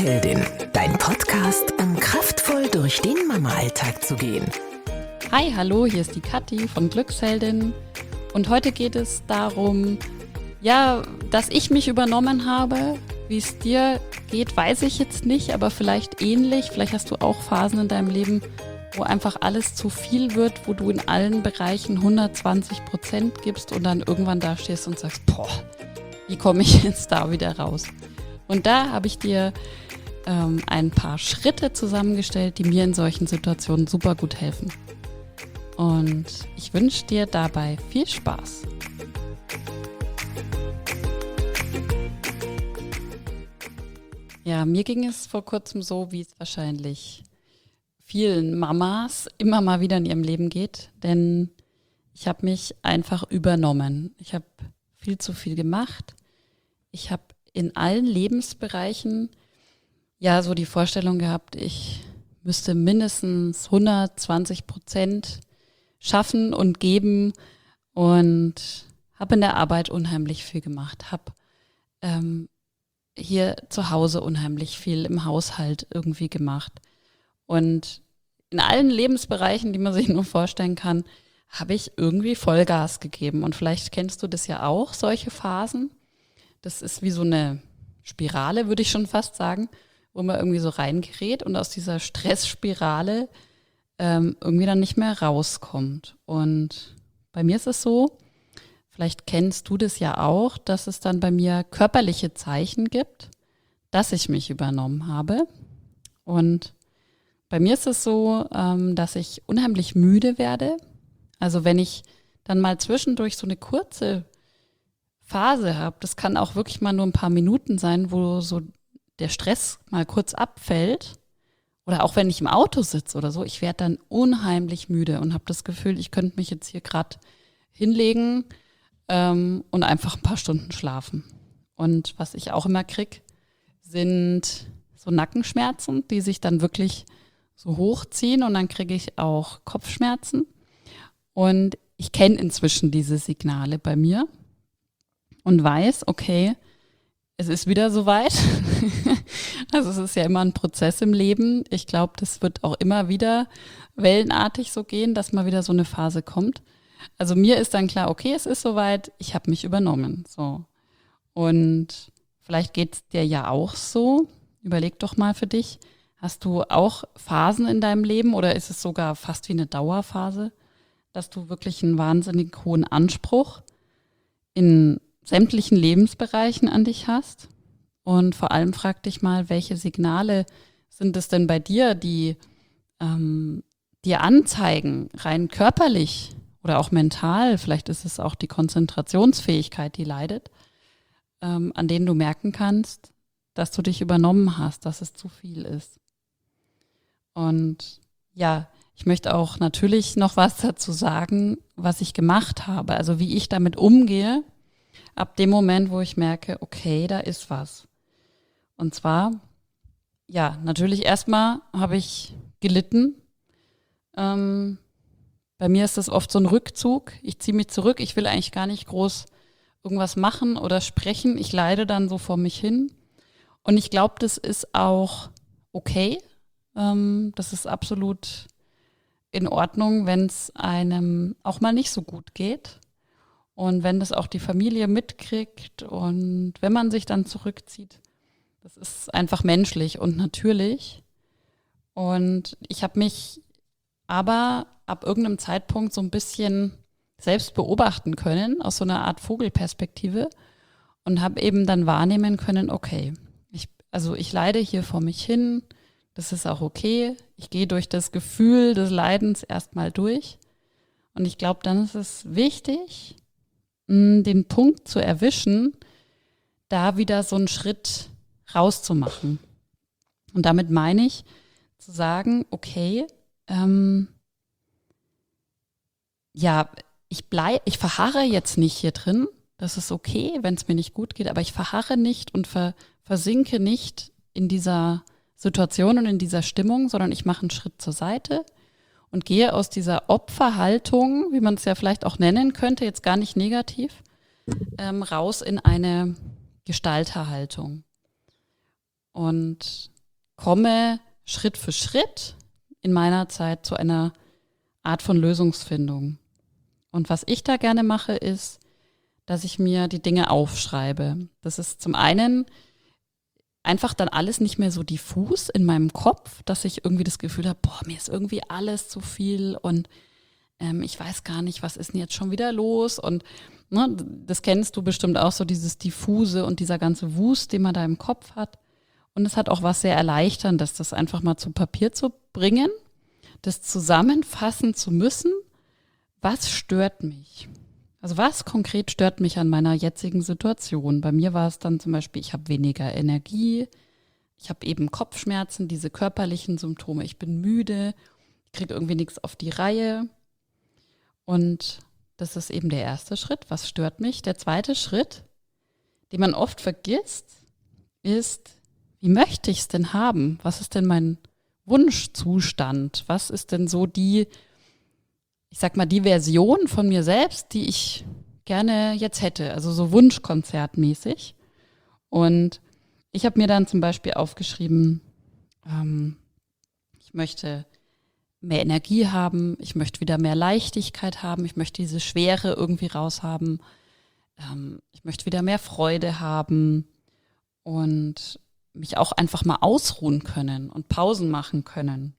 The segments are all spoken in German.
Glücksheldin, dein Podcast, um kraftvoll durch den Mama-Alltag zu gehen. Hi, hallo, hier ist die Kathi von Glücksheldin und heute geht es darum, dass ich mich übernommen habe. Wie es dir geht, weiß ich jetzt nicht, aber vielleicht ähnlich. Vielleicht hast du auch Phasen in deinem Leben, wo einfach alles zu viel wird, wo du in allen Bereichen 120% gibst und dann irgendwann da stehst und sagst, wie komme ich jetzt da wieder raus? Und da habe ich dir ein paar Schritte zusammengestellt, die mir in solchen Situationen super gut helfen. Und ich wünsche dir dabei viel Spaß. Ja, mir ging es vor kurzem so, wie es wahrscheinlich vielen Mamas immer mal wieder in ihrem Leben geht, denn ich habe mich einfach übernommen. Ich habe viel zu viel gemacht. Ich habe in allen Lebensbereichen so die Vorstellung gehabt, ich müsste mindestens 120% schaffen und geben und habe in der Arbeit unheimlich viel gemacht, habe hier zu Hause unheimlich viel im Haushalt irgendwie gemacht. Und in allen Lebensbereichen, die man sich nur vorstellen kann, habe ich irgendwie Vollgas gegeben. Und vielleicht kennst du das ja auch, solche Phasen. Das ist wie so eine Spirale, würde ich schon fast sagen, wo man irgendwie so reingerät und aus dieser Stressspirale irgendwie dann nicht mehr rauskommt. Und bei mir ist es so, vielleicht kennst du das ja auch, dass es dann bei mir körperliche Zeichen gibt, dass ich mich übernommen habe. Und bei mir ist es so, dass ich unheimlich müde werde. Also wenn ich dann mal zwischendurch so eine kurze Phase habe, das kann auch wirklich mal nur ein paar Minuten sein, wo so der Stress mal kurz abfällt. Oder auch wenn ich im Auto sitze oder so, ich werde dann unheimlich müde und habe das Gefühl, ich könnte mich jetzt hier gerade hinlegen und einfach ein paar Stunden schlafen. Und was ich auch immer kriege, sind so Nackenschmerzen, die sich dann wirklich so hochziehen und dann kriege ich auch Kopfschmerzen. Und ich kenne inzwischen diese Signale bei mir und weiß, okay, es ist wieder soweit. Also es ist ja immer ein Prozess im Leben. Ich glaube, das wird auch immer wieder wellenartig so gehen, dass mal wieder so eine Phase kommt. Also mir ist dann klar, okay, es ist soweit, ich habe mich übernommen. So. Und vielleicht geht es dir ja auch so. Überleg doch mal für dich, hast du auch Phasen in deinem Leben oder ist es sogar fast wie eine Dauerphase, dass du wirklich einen wahnsinnig hohen Anspruch in sämtlichen Lebensbereichen an dich hast? Und vor allem frag dich mal, welche Signale sind es denn bei dir, die dir anzeigen, rein körperlich oder auch mental, vielleicht ist es auch die Konzentrationsfähigkeit, die leidet, an denen du merken kannst, dass du dich übernommen hast, dass es zu viel ist. Und ja, ich möchte auch natürlich noch was dazu sagen, was ich gemacht habe, also wie ich damit umgehe, ab dem Moment, wo ich merke, okay, da ist was. Und zwar, natürlich erstmal habe ich gelitten. Bei mir ist das oft so ein Rückzug. Ich ziehe mich zurück. Ich will eigentlich gar nicht groß irgendwas machen oder sprechen. Ich leide dann so vor mich hin. Und ich glaube, das ist auch okay. Das ist absolut in Ordnung, wenn es einem auch mal nicht so gut geht. Und wenn das auch die Familie mitkriegt und wenn man sich dann zurückzieht. Das ist einfach menschlich und natürlich. Und ich habe mich aber ab irgendeinem Zeitpunkt so ein bisschen selbst beobachten können, aus so einer Art Vogelperspektive und habe eben dann wahrnehmen können, okay, ich leide hier vor mich hin, das ist auch okay. Ich gehe durch das Gefühl des Leidens erstmal durch. Und ich glaube, dann ist es wichtig, den Punkt zu erwischen, da wieder so einen Schritt rauszumachen. Und damit meine ich, zu sagen, okay, ich verharre jetzt nicht hier drin, das ist okay, wenn es mir nicht gut geht, aber ich verharre nicht und versinke nicht in dieser Situation und in dieser Stimmung, sondern ich mache einen Schritt zur Seite und gehe aus dieser Opferhaltung, wie man es ja vielleicht auch nennen könnte, jetzt gar nicht negativ, raus in eine Gestalterhaltung. Und komme Schritt für Schritt in meiner Zeit zu einer Art von Lösungsfindung. Und was ich da gerne mache, ist, dass ich mir die Dinge aufschreibe. Das ist zum einen einfach dann alles nicht mehr so diffus in meinem Kopf, dass ich irgendwie das Gefühl habe, boah, mir ist irgendwie alles zu viel und ich weiß gar nicht, was ist denn jetzt schon wieder los? Und ne, das kennst du bestimmt auch, so dieses Diffuse und dieser ganze Wust, den man da im Kopf hat. Und es hat auch was sehr Erleichterndes, das einfach mal zu Papier zu bringen, das zusammenfassen zu müssen. Was stört mich? Also was konkret stört mich an meiner jetzigen Situation? Bei mir war es dann zum Beispiel, ich habe weniger Energie, ich habe eben Kopfschmerzen, diese körperlichen Symptome, ich bin müde, ich kriege irgendwie nichts auf die Reihe. Und das ist eben der erste Schritt. Was stört mich? Der zweite Schritt, den man oft vergisst, ist, wie möchte ich es denn haben? Was ist denn mein Wunschzustand? Was ist denn so die Version von mir selbst, die ich gerne jetzt hätte? Also so Wunschkonzertmäßig. Und ich habe mir dann zum Beispiel aufgeschrieben, ich möchte mehr Energie haben, ich möchte wieder mehr Leichtigkeit haben, ich möchte diese Schwere irgendwie raushaben, ich möchte wieder mehr Freude haben und mich auch einfach mal ausruhen können und Pausen machen können.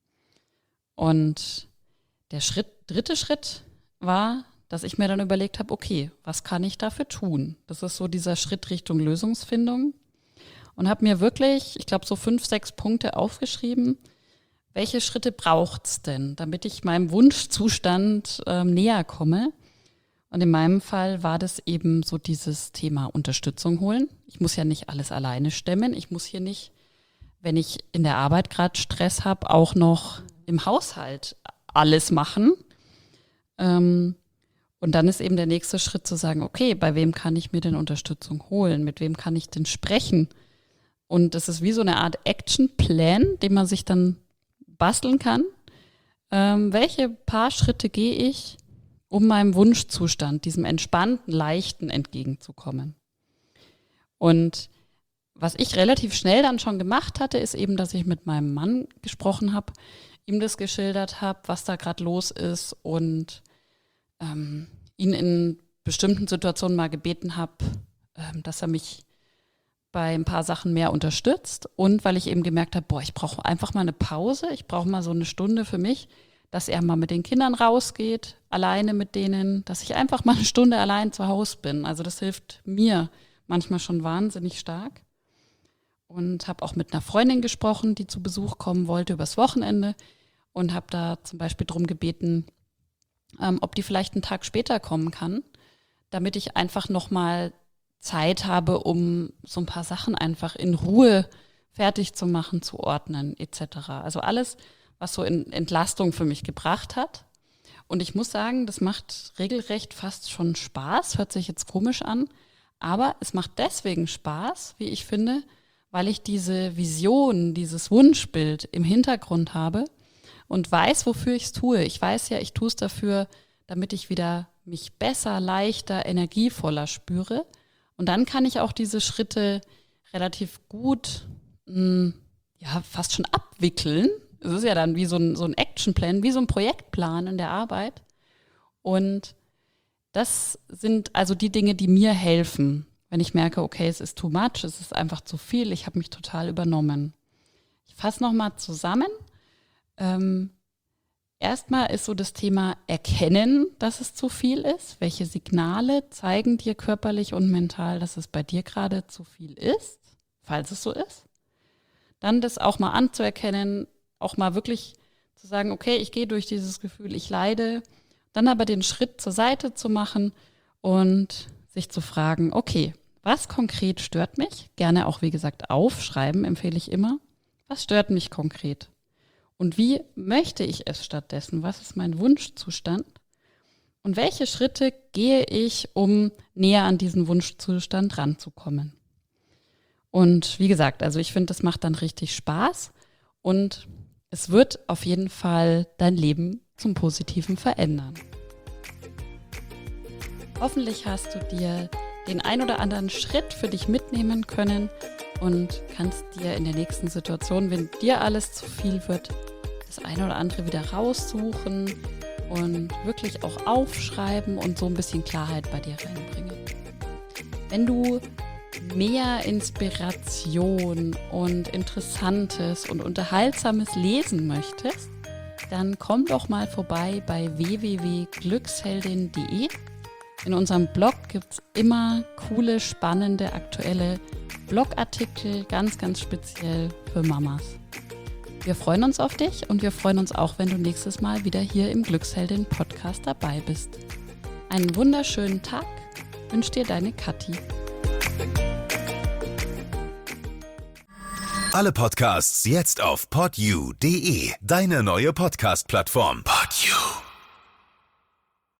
Und der dritte Schritt war, dass ich mir dann überlegt habe, okay, was kann ich dafür tun? Das ist so dieser Schritt Richtung Lösungsfindung und habe mir wirklich, ich glaube, so 5, 6 Punkte aufgeschrieben. Welche Schritte braucht's denn, damit ich meinem Wunschzustand näher komme? Und in meinem Fall war das eben so dieses Thema Unterstützung holen. Ich muss ja nicht alles alleine stemmen. Ich muss hier nicht, wenn ich in der Arbeit gerade Stress habe, auch noch im Haushalt alles machen. Und dann ist eben der nächste Schritt zu sagen, okay, bei wem kann ich mir denn Unterstützung holen? Mit wem kann ich denn sprechen? Und das ist wie so eine Art Actionplan, den man sich dann basteln kann. Welche paar Schritte gehe ich, um meinem Wunschzustand, diesem entspannten, leichten entgegenzukommen? Und was ich relativ schnell dann schon gemacht hatte, ist eben, dass ich mit meinem Mann gesprochen habe, ihm das geschildert habe, was da gerade los ist und ihn in bestimmten Situationen mal gebeten habe, dass er mich bei ein paar Sachen mehr unterstützt und weil ich eben gemerkt habe, boah, ich brauche einfach mal eine Pause, ich brauche mal so eine Stunde für mich, dass er mal mit den Kindern rausgeht, alleine mit denen, dass ich einfach mal eine Stunde allein zu Hause bin. Also das hilft mir manchmal schon wahnsinnig stark. Und habe auch mit einer Freundin gesprochen, die zu Besuch kommen wollte übers Wochenende und habe da zum Beispiel darum gebeten, ob die vielleicht einen Tag später kommen kann, damit ich einfach nochmal Zeit habe, um so ein paar Sachen einfach in Ruhe fertig zu machen, zu ordnen etc. Also alles, was so Entlastung für mich gebracht hat. Und ich muss sagen, das macht regelrecht fast schon Spaß, hört sich jetzt komisch an, aber es macht deswegen Spaß, wie ich finde, weil ich diese Vision, dieses Wunschbild im Hintergrund habe und weiß, wofür ich es tue. Ich weiß ja, ich tue es dafür, damit ich wieder mich besser, leichter, energievoller spüre. Und dann kann ich auch diese Schritte relativ gut, fast schon abwickeln. Es ist ja dann wie so ein Actionplan, wie so ein Projektplan in der Arbeit. Und das sind also die Dinge, die mir helfen, wenn ich merke, okay, es ist too much, es ist einfach zu viel, ich habe mich total übernommen. Ich fasse nochmal zusammen. Erstmal ist so das Thema Erkennen, dass es zu viel ist. Welche Signale zeigen dir körperlich und mental, dass es bei dir gerade zu viel ist, falls es so ist? Dann das auch mal anzuerkennen, auch mal wirklich zu sagen, okay, ich gehe durch dieses Gefühl, ich leide. Dann aber den Schritt zur Seite zu machen und sich zu fragen, okay, was konkret stört mich? Gerne auch, wie gesagt, aufschreiben, empfehle ich immer. Was stört mich konkret? Und wie möchte ich es stattdessen? Was ist mein Wunschzustand? Und welche Schritte gehe ich, um näher an diesen Wunschzustand ranzukommen? Und wie gesagt, also ich finde, das macht dann richtig Spaß und es wird auf jeden Fall dein Leben zum Positiven verändern. Hoffentlich hast du dir den ein oder anderen Schritt für dich mitnehmen können und kannst dir in der nächsten Situation, wenn dir alles zu viel wird, das eine oder andere wieder raussuchen und wirklich auch aufschreiben und so ein bisschen Klarheit bei dir reinbringen. Wenn du mehr Inspiration und Interessantes und Unterhaltsames lesen möchtest, dann komm doch mal vorbei bei www.glücksheldin.de. In unserem Blog gibt es immer coole, spannende, aktuelle Blogartikel, ganz, ganz speziell für Mamas. Wir freuen uns auf dich und wir freuen uns auch, wenn du nächstes Mal wieder hier im Glücksheldin-Podcast dabei bist. Einen wunderschönen Tag wünscht dir deine Kathi. Alle Podcasts jetzt auf podyou.de, deine neue Podcast-Plattform.